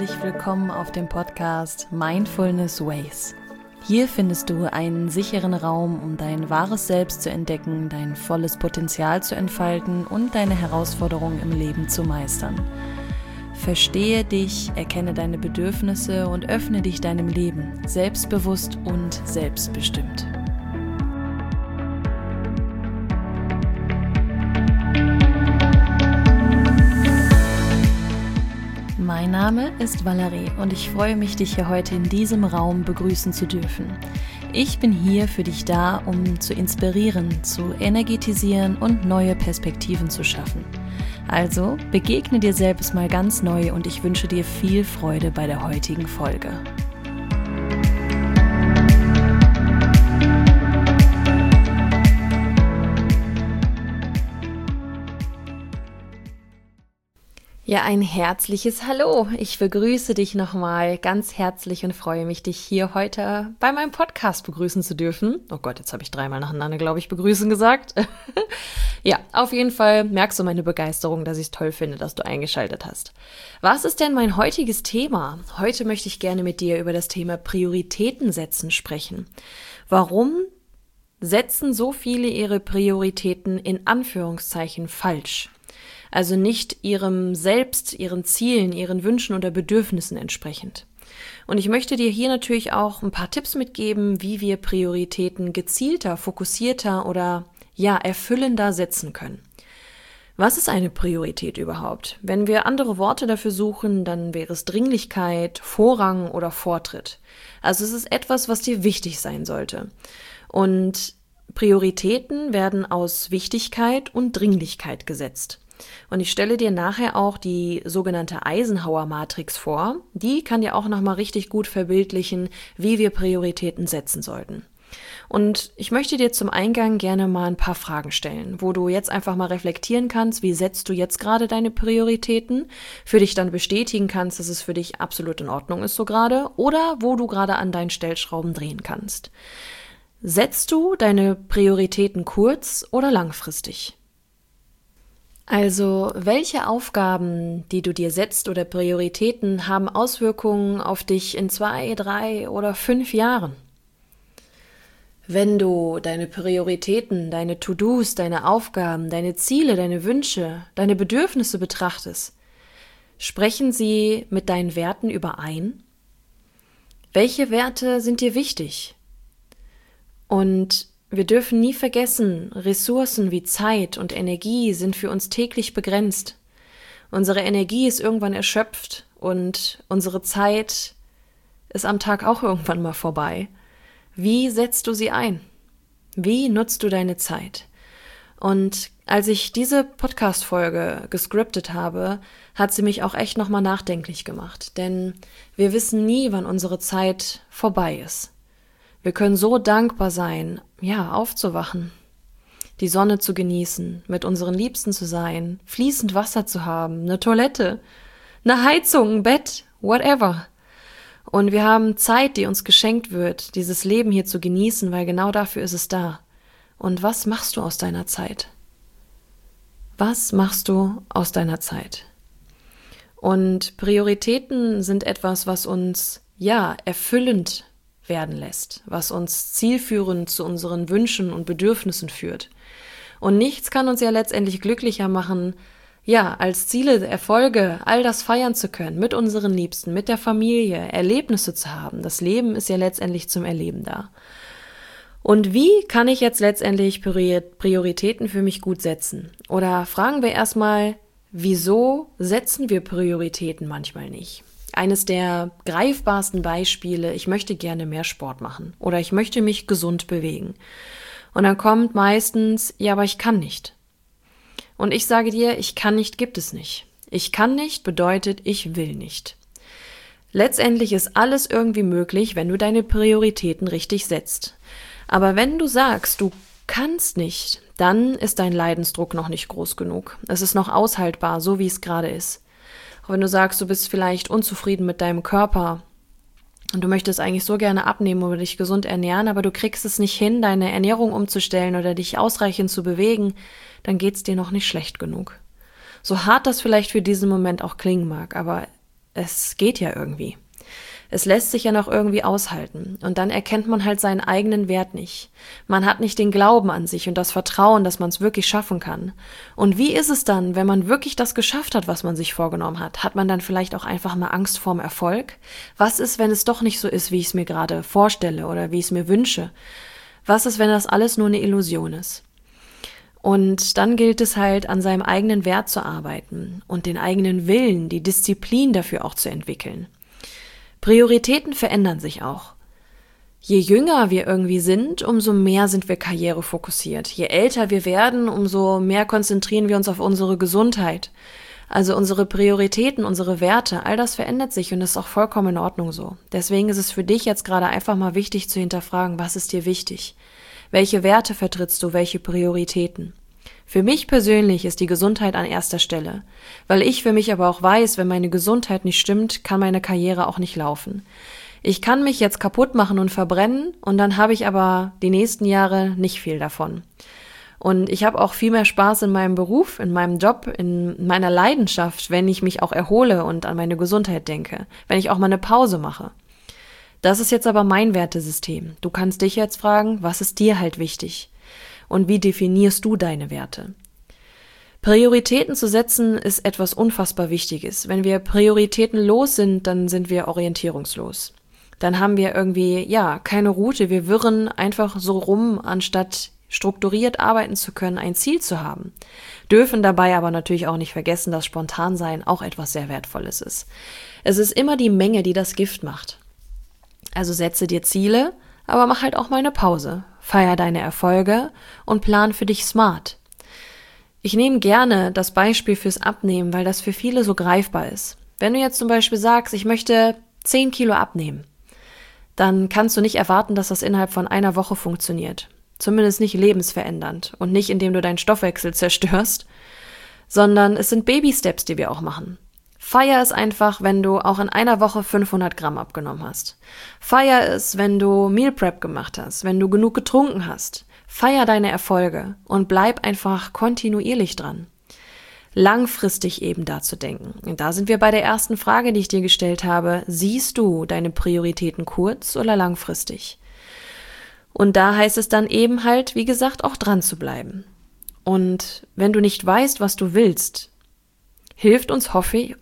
herzlich willkommen auf dem Podcast Mindfulness Ways. Hier findest du einen sicheren Raum, um dein wahres Selbst zu entdecken, dein volles Potenzial zu entfalten und deine Herausforderungen im Leben zu meistern. Verstehe dich, erkenne deine Bedürfnisse und öffne dich deinem Leben, selbstbewusst und selbstbestimmt. Mein Name ist Valerie und ich freue mich, dich hier heute in diesem Raum begrüßen zu dürfen. Ich bin hier für dich da, um zu inspirieren, zu energetisieren und neue Perspektiven zu schaffen. Also begegne dir selbst mal ganz neu und ich wünsche dir viel Freude bei der heutigen Folge. Ja, ein herzliches Hallo. Ich begrüße dich nochmal ganz herzlich und freue mich, dich hier heute bei meinem Podcast begrüßen zu dürfen. Oh Gott, jetzt habe ich 3-mal nacheinander, glaube ich, begrüßen gesagt. Ja, auf jeden Fall merkst du meine Begeisterung, dass ich es toll finde, dass du eingeschaltet hast. Was ist denn mein heutiges Thema? Heute möchte ich gerne mit dir über das Thema Prioritäten setzen sprechen. Warum setzen so viele ihre Prioritäten in Anführungszeichen falsch? Also nicht ihrem Selbst, ihren Zielen, ihren Wünschen oder Bedürfnissen entsprechend. Und ich möchte dir hier natürlich auch ein paar Tipps mitgeben, wie wir Prioritäten gezielter, fokussierter oder erfüllender setzen können. Was ist eine Priorität überhaupt? Wenn wir andere Worte dafür suchen, dann wäre es Dringlichkeit, Vorrang oder Vortritt. Also es ist etwas, was dir wichtig sein sollte. Und Prioritäten werden aus Wichtigkeit und Dringlichkeit gesetzt. Und ich stelle dir nachher auch die sogenannte Eisenhower-Matrix vor. Die kann dir auch nochmal richtig gut verbildlichen, wie wir Prioritäten setzen sollten. Und ich möchte dir zum Eingang gerne mal ein paar Fragen stellen, wo du jetzt einfach mal reflektieren kannst, wie setzt du jetzt gerade deine Prioritäten, für dich dann bestätigen kannst, dass es für dich absolut in Ordnung ist so gerade, oder wo du gerade an deinen Stellschrauben drehen kannst. Setzt du deine Prioritäten kurz- oder langfristig? Also, welche Aufgaben, die du dir setzt oder Prioritäten, haben Auswirkungen auf dich in 2, 3 oder 5 Jahren? Wenn du deine Prioritäten, deine To-Dos, deine Aufgaben, deine Ziele, deine Wünsche, deine Bedürfnisse betrachtest, sprechen sie mit deinen Werten überein? Welche Werte sind dir wichtig? Und wir dürfen nie vergessen, Ressourcen wie Zeit und Energie sind für uns täglich begrenzt. Unsere Energie ist irgendwann erschöpft und unsere Zeit ist am Tag auch irgendwann mal vorbei. Wie setzt du sie ein? Wie nutzt du deine Zeit? Und als ich diese Podcast-Folge gescriptet habe, hat sie mich auch echt nochmal nachdenklich gemacht. Denn wir wissen nie, wann unsere Zeit vorbei ist. Wir können so dankbar sein, aufzuwachen, die Sonne zu genießen, mit unseren Liebsten zu sein, fließend Wasser zu haben, eine Toilette, eine Heizung, ein Bett, whatever. Und wir haben Zeit, die uns geschenkt wird, dieses Leben hier zu genießen, weil genau dafür ist es da. Und was machst du aus deiner Zeit? Was machst du aus deiner Zeit? Und Prioritäten sind etwas, was uns, erfüllend werden lässt, was uns zielführend zu unseren Wünschen und Bedürfnissen führt. Und nichts kann uns ja letztendlich glücklicher machen, als Ziele, Erfolge, all das feiern zu können, mit unseren Liebsten, mit der Familie, Erlebnisse zu haben. Das Leben ist ja letztendlich zum Erleben da. Und wie kann ich jetzt letztendlich Prioritäten für mich gut setzen? Oder fragen wir erstmal, wieso setzen wir Prioritäten manchmal nicht? Eines der greifbarsten Beispiele, ich möchte gerne mehr Sport machen oder ich möchte mich gesund bewegen. Und dann kommt meistens, aber ich kann nicht. Und ich sage dir, ich kann nicht gibt es nicht. Ich kann nicht bedeutet, ich will nicht. Letztendlich ist alles irgendwie möglich, wenn du deine Prioritäten richtig setzt. Aber wenn du sagst, du kannst nicht, dann ist dein Leidensdruck noch nicht groß genug. Es ist noch aushaltbar, so wie es gerade ist. Auch wenn du sagst, du bist vielleicht unzufrieden mit deinem Körper und du möchtest eigentlich so gerne abnehmen oder dich gesund ernähren, aber du kriegst es nicht hin, deine Ernährung umzustellen oder dich ausreichend zu bewegen, dann geht's dir noch nicht schlecht genug. So hart das vielleicht für diesen Moment auch klingen mag, aber es geht ja irgendwie. Es lässt sich ja noch irgendwie aushalten. Und dann erkennt man halt seinen eigenen Wert nicht. Man hat nicht den Glauben an sich und das Vertrauen, dass man es wirklich schaffen kann. Und wie ist es dann, wenn man wirklich das geschafft hat, was man sich vorgenommen hat? Hat man dann vielleicht auch einfach mal Angst vorm Erfolg? Was ist, wenn es doch nicht so ist, wie ich es mir gerade vorstelle oder wie ich es mir wünsche? Was ist, wenn das alles nur eine Illusion ist? Und dann gilt es halt, an seinem eigenen Wert zu arbeiten und den eigenen Willen, die Disziplin dafür auch zu entwickeln. Prioritäten verändern sich auch. Je jünger wir irgendwie sind, umso mehr sind wir karrierefokussiert. Je älter wir werden, umso mehr konzentrieren wir uns auf unsere Gesundheit. Also unsere Prioritäten, unsere Werte, all das verändert sich und das ist auch vollkommen in Ordnung so. Deswegen ist es für dich jetzt gerade einfach mal wichtig zu hinterfragen, was ist dir wichtig? Welche Werte vertrittst du, welche Prioritäten? Für mich persönlich ist die Gesundheit an erster Stelle, weil ich für mich aber auch weiß, wenn meine Gesundheit nicht stimmt, kann meine Karriere auch nicht laufen. Ich kann mich jetzt kaputt machen und verbrennen und dann habe ich aber die nächsten Jahre nicht viel davon. Und ich habe auch viel mehr Spaß in meinem Beruf, in meinem Job, in meiner Leidenschaft, wenn ich mich auch erhole und an meine Gesundheit denke, wenn ich auch mal eine Pause mache. Das ist jetzt aber mein Wertesystem. Du kannst dich jetzt fragen, was ist dir halt wichtig? Und wie definierst du deine Werte? Prioritäten zu setzen ist etwas unfassbar Wichtiges. Wenn wir prioritätenlos sind, dann sind wir orientierungslos. Dann haben wir irgendwie, keine Route. Wir wirren einfach so rum, anstatt strukturiert arbeiten zu können, ein Ziel zu haben. Dürfen dabei aber natürlich auch nicht vergessen, dass Spontansein auch etwas sehr Wertvolles ist. Es ist immer die Menge, die das Gift macht. Also setze dir Ziele, aber mach halt auch mal eine Pause. Feier deine Erfolge und plan für dich smart. Ich nehme gerne das Beispiel fürs Abnehmen, weil das für viele so greifbar ist. Wenn du jetzt zum Beispiel sagst, ich möchte 10 Kilo abnehmen, dann kannst du nicht erwarten, dass das innerhalb von einer Woche funktioniert. Zumindest nicht lebensverändernd und nicht, indem du deinen Stoffwechsel zerstörst, sondern es sind Baby-Steps, die wir auch machen. Feier es einfach, wenn du auch in einer Woche 500 Gramm abgenommen hast. Feier es, wenn du Meal Prep gemacht hast, wenn du genug getrunken hast. Feier deine Erfolge und bleib einfach kontinuierlich dran. Langfristig eben da zu denken. Und da sind wir bei der ersten Frage, die ich dir gestellt habe. Siehst du deine Prioritäten kurz- oder langfristig? Und da heißt es dann eben halt, wie gesagt, auch dran zu bleiben. Und wenn du nicht weißt, was du willst, hilft uns häufig,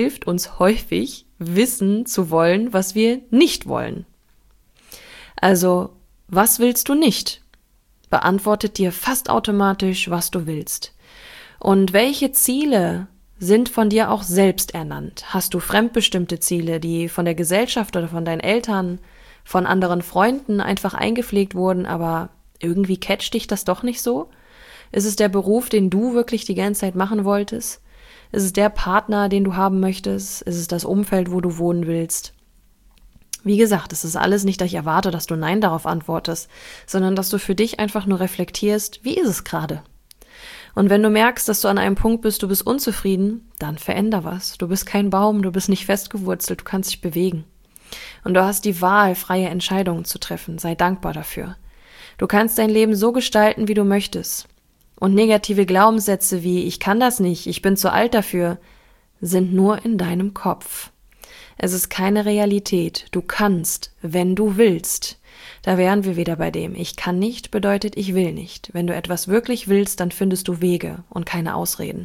wissen zu wollen, was wir nicht wollen. Also, was willst du nicht? Beantwortet dir fast automatisch, was du willst. Und welche Ziele sind von dir auch selbst ernannt? Hast du fremdbestimmte Ziele, die von der Gesellschaft oder von deinen Eltern, von anderen Freunden einfach eingepflegt wurden, aber irgendwie catcht dich das doch nicht so? Ist es der Beruf, den du wirklich die ganze Zeit machen wolltest? Ist es der Partner, den du haben möchtest? Ist es das Umfeld, wo du wohnen willst? Wie gesagt, es ist alles nicht, dass ich erwarte, dass du Nein darauf antwortest, sondern dass du für dich einfach nur reflektierst, wie ist es gerade? Und wenn du merkst, dass du an einem Punkt bist, du bist unzufrieden, dann veränder was. Du bist kein Baum, du bist nicht festgewurzelt, du kannst dich bewegen. Und du hast die Wahl, freie Entscheidungen zu treffen. Sei dankbar dafür. Du kannst dein Leben so gestalten, wie du möchtest. Und negative Glaubenssätze wie ich kann das nicht, ich bin zu alt dafür, sind nur in deinem Kopf. Es ist keine Realität. Du kannst, wenn du willst. Da wären wir wieder bei dem. Ich kann nicht bedeutet, ich will nicht. Wenn du etwas wirklich willst, dann findest du Wege und keine Ausreden.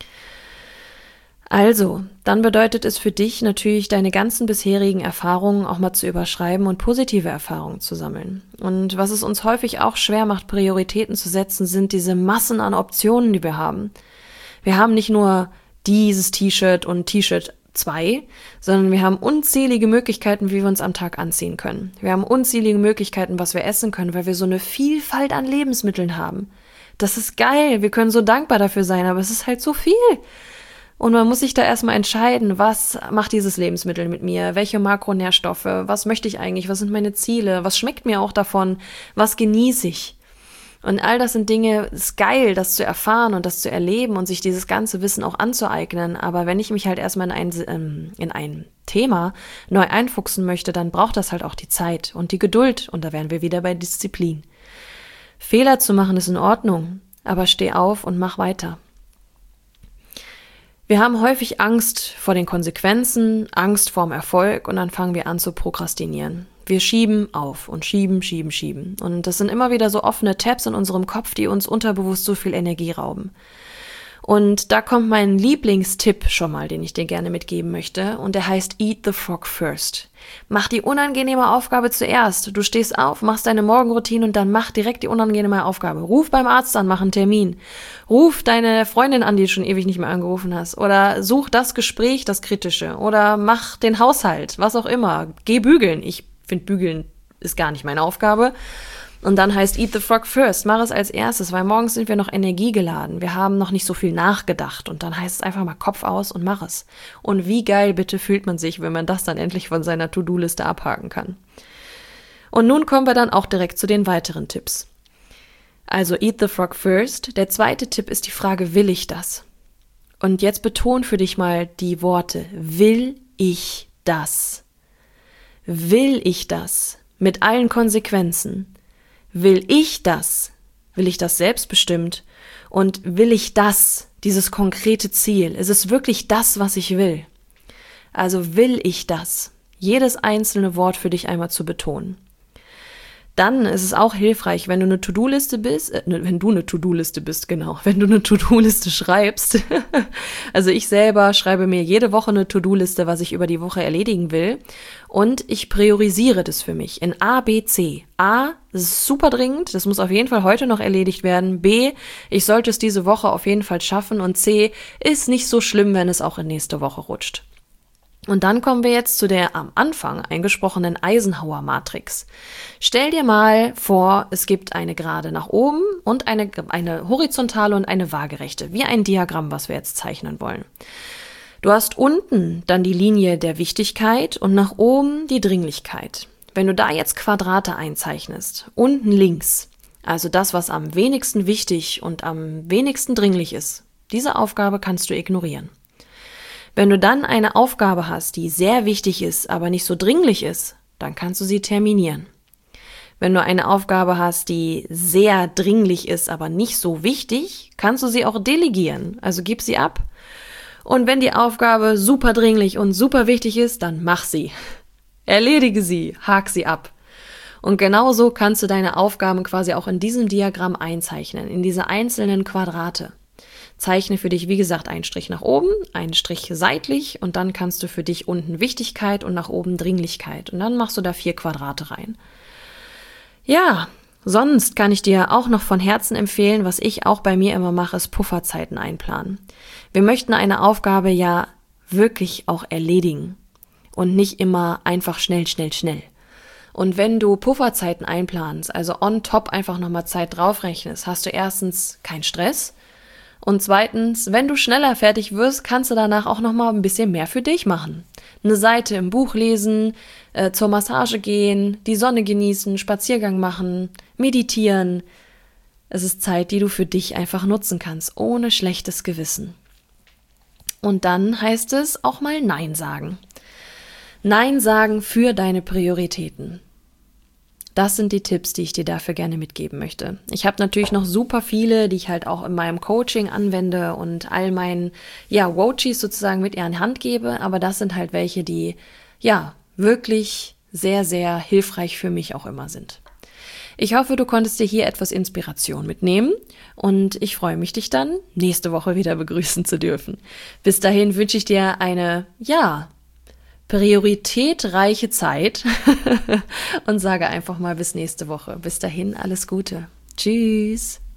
Also, dann bedeutet es für dich natürlich, deine ganzen bisherigen Erfahrungen auch mal zu überschreiben und positive Erfahrungen zu sammeln. Und was es uns häufig auch schwer macht, Prioritäten zu setzen, sind diese Massen an Optionen, die wir haben. Wir haben nicht nur dieses T-Shirt und T-Shirt 2, sondern wir haben unzählige Möglichkeiten, wie wir uns am Tag anziehen können. Wir haben unzählige Möglichkeiten, was wir essen können, weil wir so eine Vielfalt an Lebensmitteln haben. Das ist geil, wir können so dankbar dafür sein, aber es ist halt so viel. Und man muss sich da erstmal entscheiden, was macht dieses Lebensmittel mit mir, welche Makronährstoffe, was möchte ich eigentlich, was sind meine Ziele, was schmeckt mir auch davon, was genieße ich. Und all das sind Dinge, es ist geil, das zu erfahren und das zu erleben und sich dieses ganze Wissen auch anzueignen. Aber wenn ich mich halt erstmal in ein Thema neu einfuchsen möchte, dann braucht das halt auch die Zeit und die Geduld. Und da wären wir wieder bei Disziplin. Fehler zu machen ist in Ordnung, aber steh auf und mach weiter. Wir haben häufig Angst vor den Konsequenzen, Angst vorm Erfolg und dann fangen wir an zu prokrastinieren. Wir schieben auf und schieben. Und das sind immer wieder so offene Tabs in unserem Kopf, die uns unterbewusst so viel Energie rauben. Und da kommt mein Lieblingstipp schon mal, den ich dir gerne mitgeben möchte. Und der heißt Eat the Frog First. Mach die unangenehme Aufgabe zuerst. Du stehst auf, machst deine Morgenroutine und dann mach direkt die unangenehme Aufgabe. Ruf beim Arzt an, mach einen Termin. Ruf deine Freundin an, die du schon ewig nicht mehr angerufen hast. Oder such das Gespräch, das Kritische. Oder mach den Haushalt, was auch immer. Geh bügeln. Ich finde, bügeln ist gar nicht meine Aufgabe. Und dann heißt Eat the Frog First, mach es als erstes, weil morgens sind wir noch energiegeladen, wir haben noch nicht so viel nachgedacht und dann heißt es einfach mal Kopf aus und mach es. Und wie geil bitte fühlt man sich, wenn man das dann endlich von seiner To-Do-Liste abhaken kann. Und nun kommen wir dann auch direkt zu den weiteren Tipps. Also Eat the Frog First. Der zweite Tipp ist die Frage, will ich das? Und jetzt betone für dich mal die Worte, will ich das? Will ich das? Mit allen Konsequenzen. Will ich das? Will ich das selbstbestimmt? Und will ich das, dieses konkrete Ziel? Ist es wirklich das, was ich will? Also will ich das? Jedes einzelne Wort für dich einmal zu betonen. Dann ist es auch hilfreich, wenn du eine To-Do-Liste bist, wenn du eine To-Do-Liste schreibst. Also ich selber schreibe mir jede Woche eine To-Do-Liste, was ich über die Woche erledigen will. Und ich priorisiere das für mich in A, B, C. A, das ist super dringend, das muss auf jeden Fall heute noch erledigt werden. B, ich sollte es diese Woche auf jeden Fall schaffen. Und C, ist nicht so schlimm, wenn es auch in nächste Woche rutscht. Und dann kommen wir jetzt zu der am Anfang eingesprochenen Eisenhower-Matrix. Stell dir mal vor, es gibt eine Gerade nach oben und eine horizontale und eine waagerechte, wie ein Diagramm, was wir jetzt zeichnen wollen. Du hast unten dann die Linie der Wichtigkeit und nach oben die Dringlichkeit. Wenn du da jetzt Quadrate einzeichnest, unten links, also das, was am wenigsten wichtig und am wenigsten dringlich ist, diese Aufgabe kannst du ignorieren. Wenn du dann eine Aufgabe hast, die sehr wichtig ist, aber nicht so dringlich ist, dann kannst du sie terminieren. Wenn du eine Aufgabe hast, die sehr dringlich ist, aber nicht so wichtig, kannst du sie auch delegieren, also gib sie ab. Und wenn die Aufgabe super dringlich und super wichtig ist, dann mach sie. Erledige sie, hak sie ab. Und genauso kannst du deine Aufgaben quasi auch in diesem Diagramm einzeichnen, in diese einzelnen Quadrate. Zeichne für dich, wie gesagt, einen Strich nach oben, einen Strich seitlich und dann kannst du für dich unten Wichtigkeit und nach oben Dringlichkeit. Und dann machst du da 4 Quadrate rein. Ja, sonst kann ich dir auch noch von Herzen empfehlen, was ich auch bei mir immer mache, ist Pufferzeiten einplanen. Wir möchten eine Aufgabe ja wirklich auch erledigen und nicht immer einfach schnell. Und wenn du Pufferzeiten einplanst, also on top einfach nochmal Zeit draufrechnest, hast du erstens keinen Stress. Und zweitens, wenn du schneller fertig wirst, kannst du danach auch nochmal ein bisschen mehr für dich machen. Eine Seite im Buch lesen, zur Massage gehen, die Sonne genießen, Spaziergang machen, meditieren. Es ist Zeit, die du für dich einfach nutzen kannst, ohne schlechtes Gewissen. Und dann heißt es auch mal Nein sagen. Nein sagen für deine Prioritäten. Das sind die Tipps, die ich dir dafür gerne mitgeben möchte. Ich habe natürlich noch super viele, die ich halt auch in meinem Coaching anwende und all meinen Wochis sozusagen mit in die Hand gebe, aber das sind halt welche, die wirklich sehr, sehr hilfreich für mich auch immer sind. Ich hoffe, du konntest dir hier etwas Inspiration mitnehmen und ich freue mich, dich dann nächste Woche wieder begrüßen zu dürfen. Bis dahin wünsche ich dir eine, prioritätreiche Zeit und sage einfach mal bis nächste Woche. Bis dahin alles Gute. Tschüss.